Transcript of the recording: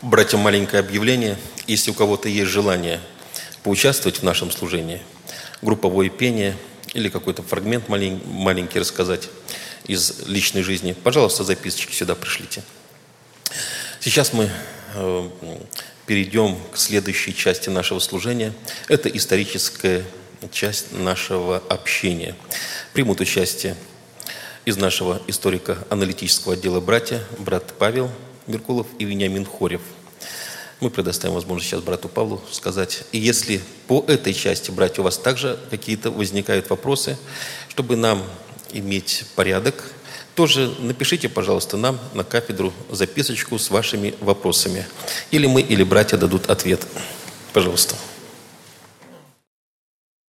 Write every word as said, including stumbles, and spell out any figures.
Братьям, маленькое объявление. Если у кого-то есть желание поучаствовать в нашем служении, групповое пение или какой-то фрагмент малень, маленький рассказать из личной жизни, пожалуйста, записочки сюда пришлите. Сейчас мы э, перейдем к следующей части нашего служения. Это историческая часть нашего общения. Примут участие из нашего историко-аналитического отдела братья, брат Павел Меркулов и Вениамин Хорев. Мы предоставим возможность сейчас брату Павлу сказать. И если по этой части, братья, у вас также какие-то возникают вопросы, чтобы нам иметь порядок, тоже напишите, пожалуйста, нам на кафедру записочку с вашими вопросами. Или мы, или братья дадут ответ. Пожалуйста.